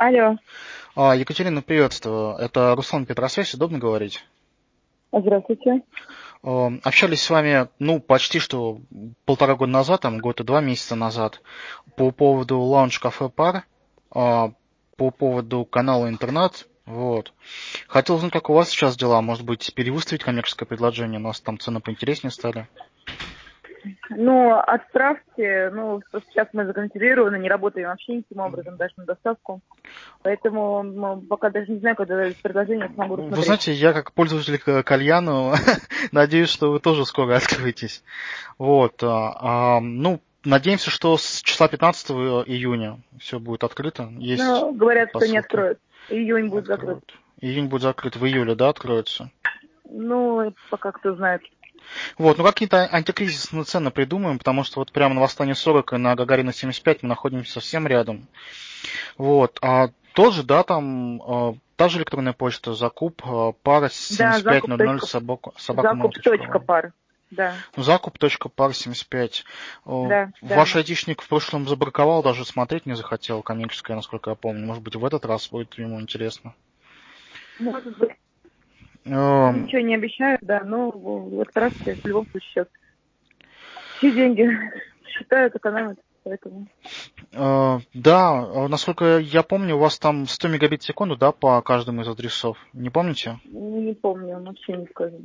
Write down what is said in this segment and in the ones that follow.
Алло, Екатерина, приветствую. Это Руслан Петросвязь. Удобно говорить? здравствуйте. Общались с вами, почти что 1,5 года назад, там, год и 2 месяца назад, по поводу лаунж-кафе «Пар», по поводу канала «Интернет». Вот. Хотел узнать, как у вас сейчас дела. Может быть, перевыставить коммерческое предложение? У нас там цены поинтереснее стали. Ну, отправьте, просто сейчас мы законсервированы, не работаем вообще никаким образом, даже на доставку. Поэтому пока даже не знаю, когда это предложение смогу Вы рассмотреть. знаете, я как пользователь кальяну надеюсь, что вы тоже скоро откроетесь. Вот. Надеемся, что с числа 15 июня все будет открыто. Есть Ну, говорят, что не посылки. откроют. Июнь будет закрыт. Откроют. Июнь будет закрыт, в июле, да, откроется? Ну, пока кто знает. Вот, какие-то антикризисные цены придумаем, потому что вот прямо на Восстание 40 и на Гагарина 75 мы находимся совсем рядом. Вот, тоже, да, там, та же электронная почта, закуп, пара Да, 7500 собака закуп.пар. Да, закуп.пар 75. да, да. Ваш айтишник в прошлом забраковал, даже смотреть не захотел, коммерческое, насколько я помню. Может быть, в этот раз будет ему интересно. Может быть, Эм, ничего не обещаю, да, но вот раз в любом случае сейчас все деньги считают, экономят, поэтому Да, насколько я помню, у вас там 100 мегабит в секунду, да, по каждому из адресов. Не помните? не помню, вообще не скажу.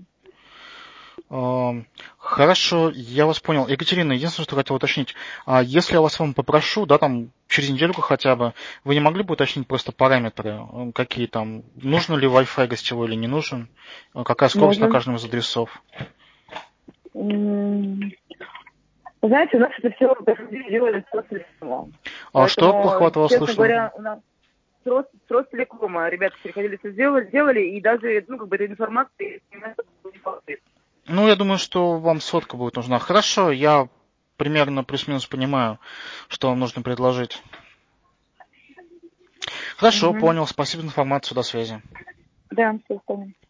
Хорошо, я вас понял. Екатерина, единственное, что хотел уточнить. Если я вас вам попрошу, да, там, через недельку хотя бы, вы не могли бы уточнить просто параметры, какие там, нужен ли Wi-Fi гостевой или не нужен, какая скорость на Можно. каждом из адресов? М, Знаете, у нас это все делали с Ростелекома. Что плохо Поэтому, вас честно слышно? говоря, у нас с Ростелекома ребята переходили, все сделали, и даже, этой информации не хватает. Я думаю, что вам сотка будет нужна. Хорошо, я примерно плюс-минус понимаю, что вам нужно предложить. Хорошо, Мгм. понял. Спасибо за информацию. До связи. Да, все, понял.